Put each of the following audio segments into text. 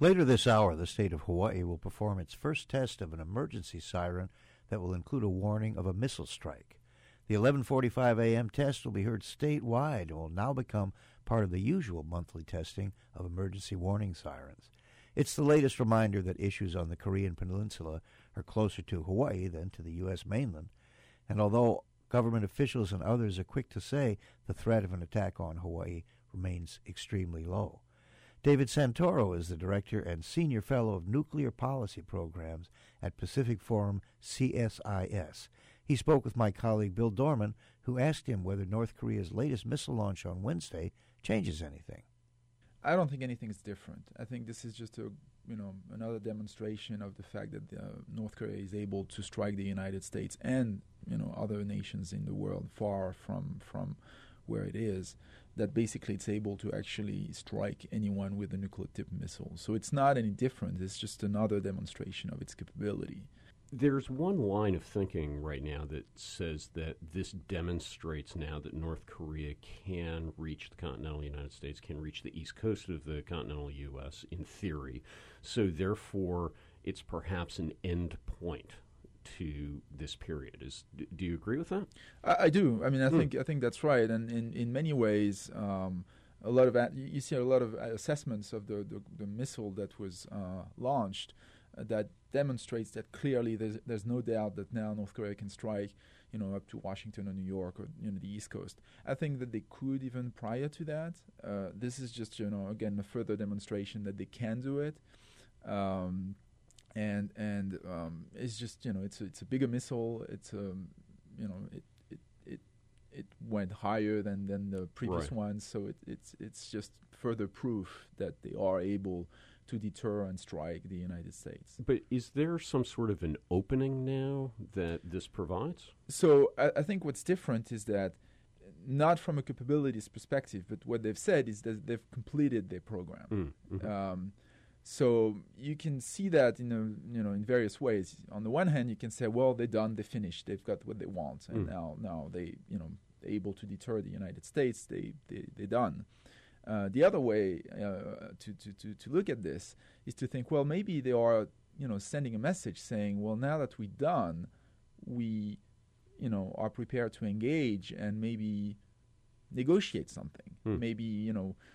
Later this hour, the state of Hawaii will perform its first test of an emergency siren that will include a warning of a missile strike. The 11:45 a.m. test will be heard statewide and will now become part of the usual monthly testing of emergency warning sirens. It's the latest reminder that issues on the Korean Peninsula are closer to Hawaii than to the U.S. mainland, and although government officials and others are quick to say the threat of an attack on Hawaii remains extremely low. David Santoro is the Director and Senior Fellow of Nuclear Policy Programs at Pacific Forum CSIS. He spoke with my colleague Bill Dorman, who asked him whether North Korea's latest missile launch on Wednesday changes anything. I don't think anything is different. I think this is just another demonstration of the fact that North Korea is able to strike the United States and other nations in the world far from where it is, that basically it's able to actually strike anyone with a nuclear-tipped missile. So it's not any different. It's just another demonstration of its capability. There's one line of thinking right now that says that this demonstrates now that North Korea can reach the continental United States, can reach the east coast of the continental U.S. in theory. So therefore, it's perhaps an end point to this period. Do you agree with that? I do. I mean, I think that's right. And in many ways, you see a lot of assessments of the missile that was launched that demonstrates that clearly there's no doubt that now North Korea can strike, up to Washington or New York or the East Coast. I think that they could even prior to that. This is just again a further demonstration that they can do it. And it's just it's a bigger missile. It's it went higher than the previous one. So it's just further proof that they are able to deter and strike the United States. But is there some sort of an opening now that this provides? So I think what's different is that not from a capabilities perspective, but what they've said is that they've completed their program. Mm-hmm. So you can see that in various ways. On the one hand, you can say, well, they're done, they're finished, they've got what they want, and now they they're able to deter the United States. They're done. The other way to look at this is to think, well, maybe they are sending a message saying, well, now that we're done, we are prepared to engage and maybe negotiate something. Maybe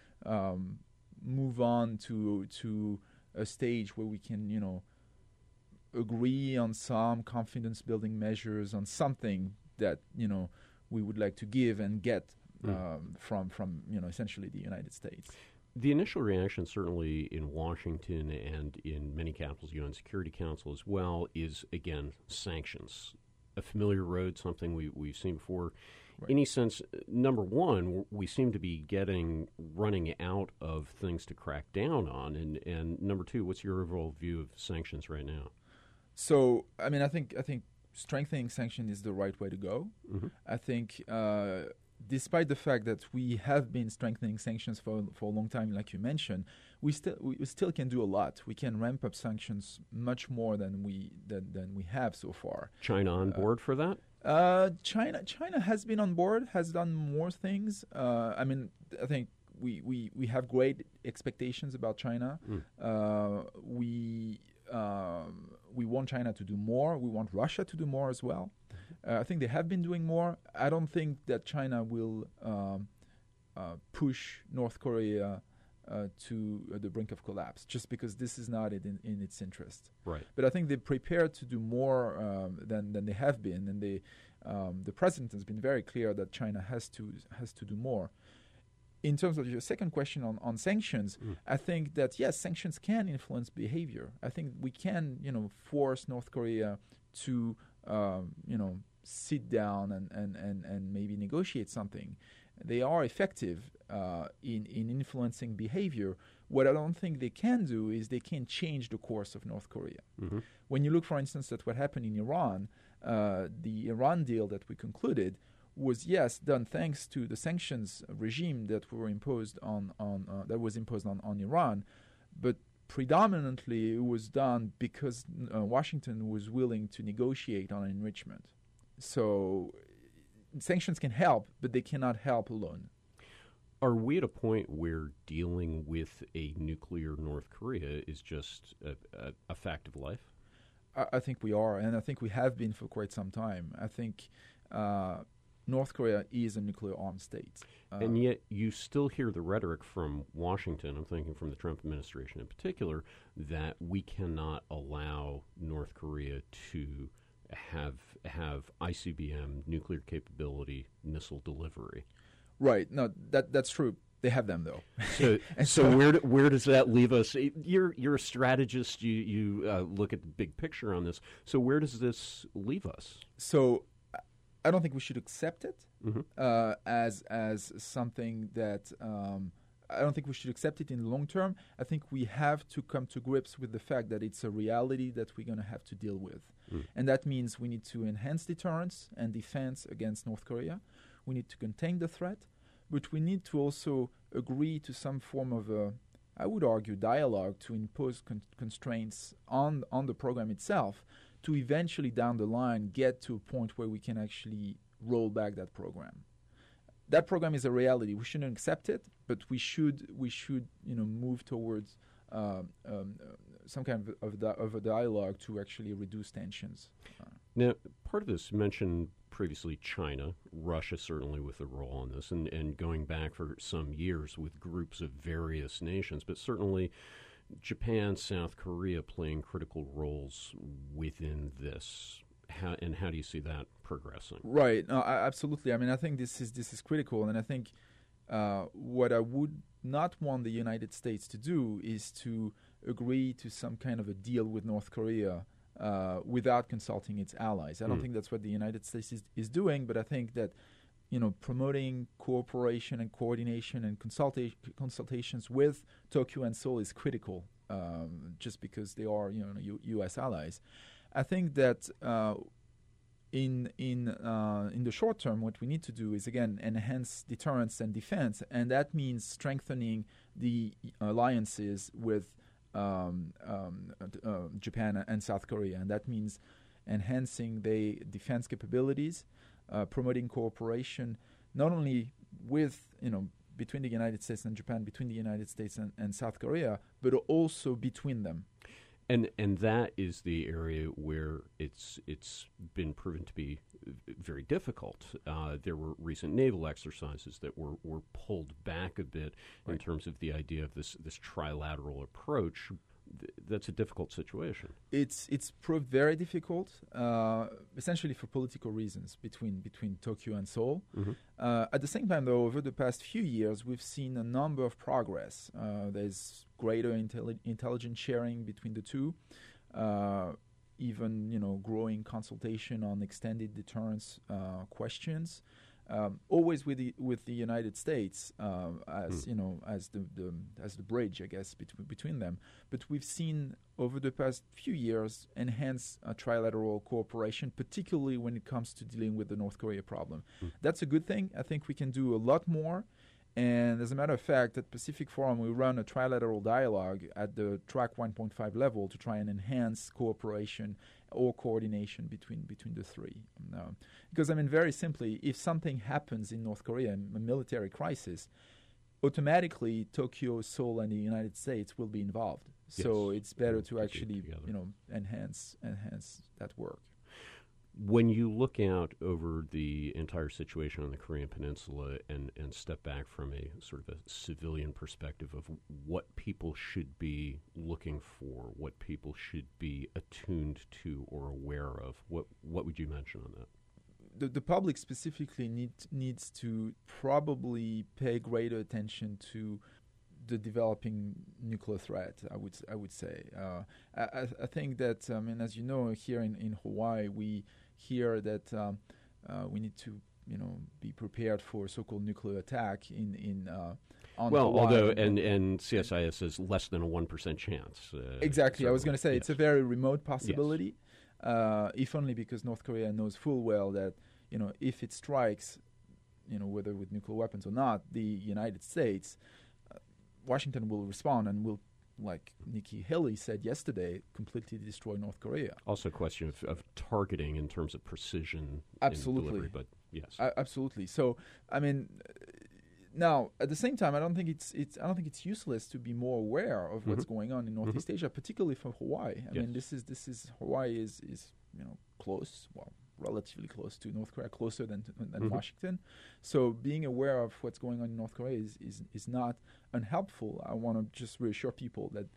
move on to a stage where we can, agree on some confidence-building measures, on something that, we would like to give and get from essentially the United States. The initial reaction, certainly in Washington and in many capitals, UN Security Council as well, is, again, sanctions. A familiar road, something we've seen before. Right. Any sense, number one, we seem to be running out of things to crack down on, and number two, what's your overall view of sanctions right now? So, I mean, I think strengthening sanctions is the right way to go. Mm-hmm. I think, despite the fact that we have been strengthening sanctions for a long time, like you mentioned, we still can do a lot. We can ramp up sanctions much more than we have so far. China on board for that? China has been on board, has done more things. I mean, I think we have great expectations about China. We want China to do more. We want Russia to do more as well. I think they have been doing more. I don't think that China will push North Korea to the brink of collapse, just because this is not in its interest. Right. But I think they're prepared to do more than they have been, and the president has been very clear that China has to do more. In terms of your second question on sanctions, I think that, yes, sanctions can influence behavior. I think we can, force North Korea to, sit down and maybe negotiate something. They are effective in influencing behavior. What I don't think they can do is they can change the course of North Korea. Mm-hmm. When you look, for instance, at what happened in Iran, the Iran deal that we concluded was, yes, done thanks to the sanctions regime that were imposed on Iran, but predominantly it was done because Washington was willing to negotiate on enrichment. So sanctions can help, but they cannot help alone. Are we at a point where dealing with a nuclear North Korea is just a fact of life? I think we are, and I think we have been for quite some time. I think North Korea is a nuclear armed state. And yet you still hear the rhetoric from Washington, I'm thinking from the Trump administration in particular, that we cannot allow North Korea to have ICBM, nuclear capability, missile delivery. Right. No, that's true. They have them, though. So where does that leave us? You're a strategist. You look at the big picture on this. So where does this leave us? So I don't think we should accept it as something that I don't think we should accept it in the long term. I think we have to come to grips with the fact that it's a reality that we're going to have to deal with. And that means we need to enhance deterrence and defense against North Korea. We need to contain the threat, but we need to also agree to some form of I would argue, dialogue to impose constraints on the program itself to eventually down the line get to a point where we can actually roll back that program. That program is a reality. We shouldn't accept it, but we should move towards some kind of a dialogue to actually reduce tensions. Now, part of this, you mentioned previously China, Russia certainly with a role in this, and going back for some years with groups of various nations, but certainly Japan, South Korea playing critical roles within this. How do you see that progressing? Right. No, absolutely. I mean, I think this is critical, and I think what I would not want the United States to do is to agree to some kind of a deal with North Korea without consulting its allies. I don't think that's what the United States is doing, but I think that promoting cooperation and coordination and consultations with Tokyo and Seoul is critical, just because they are U.S. allies. I think that in the short term, what we need to do is again enhance deterrence and defense, and that means strengthening the alliances with Japan and South Korea, and that means enhancing the defense capabilities, promoting cooperation not only with between the United States and Japan, between the United States and South Korea, but also between them. And that is the area where it's been proven to be very difficult. There were recent naval exercises that were pulled back a bit in terms of the idea of this trilateral approach. That's a difficult situation. It's proved very difficult, essentially for political reasons between Tokyo and Seoul. At the same time, though, over the past few years, we've seen a number of progress. There's greater intelligence sharing between the two, even growing consultation on extended deterrence questions. Always with the United States as the bridge, I guess, between them. But we've seen over the past few years enhanced trilateral cooperation, particularly when it comes to dealing with the North Korea problem. That's a good thing. I think we can do a lot more. And as a matter of fact, at Pacific Forum, we run a trilateral dialogue at the track 1.5 level to try and enhance cooperation or coordination between the three. Because, very simply, if something happens in North Korea, a military crisis, automatically Tokyo, Seoul, and the United States will be involved. Yes. So it's better to actually, enhance that work. When you look out over the entire situation on the Korean Peninsula and step back from a sort of a civilian perspective of what people should be looking for, what people should be attuned to or aware of, what would you mention on that? The public specifically needs to probably pay greater attention to the developing nuclear threat. I would say. I think that as you know, here in Hawaii, we hear that we need to be prepared for so-called nuclear attack on Hawaii. Although and CSIS says less than a 1% chance. Exactly. I was going to say it's a very remote possibility. Yes. If only because North Korea knows full well that if it strikes, whether with nuclear weapons or not, the United States, Washington will respond and will, like Nikki Haley said yesterday, completely destroy North Korea. Also a question of targeting in terms of precision. Absolutely. In delivery, but yes. Absolutely. So, Now, at the same time, I don't think it's useless to be more aware of what's going on in Northeast Asia, particularly for Hawaii. I mean, this is Hawaii is close, well, relatively close to North Korea, closer than Washington. So being aware of what's going on in North Korea is not unhelpful. I want to just reassure people that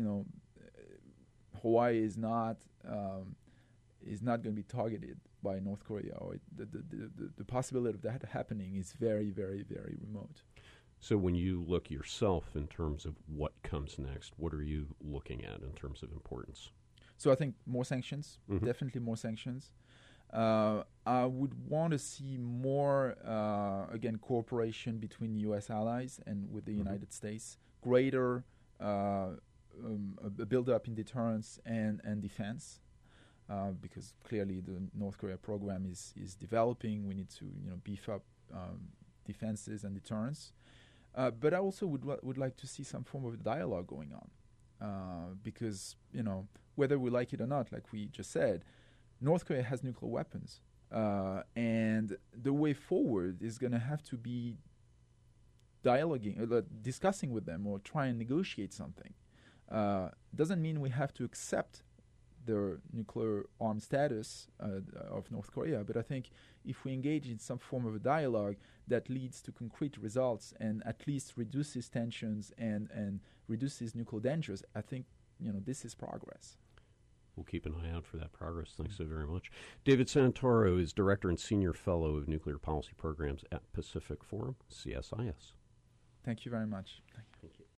Hawaii is not going to be targeted by North Korea, or the possibility of that happening is very, very, very remote. So when you look yourself in terms of what comes next, what are you looking at in terms of importance? So I think more sanctions, definitely more sanctions. I would want to see more, again, cooperation between U.S. allies and with the United States, greater a build-up in deterrence and defense. Because clearly the North Korea program is developing. We need to beef up defenses and deterrence. But I also would like to see some form of dialogue going on, because whether we like it or not, like we just said, North Korea has nuclear weapons, and the way forward is going to have to be dialoguing, discussing with them, or try and negotiate something. Doesn't mean we have to accept the nuclear armed status of North Korea, but I think if we engage in some form of a dialogue that leads to concrete results and at least reduces tensions and reduces nuclear dangers, I think this is progress. We'll keep an eye out for that progress. Thanks so very much. David Santoro is Director and Senior Fellow of Nuclear Policy Programs at Pacific Forum, CSIS. Thank you very much. Thank you.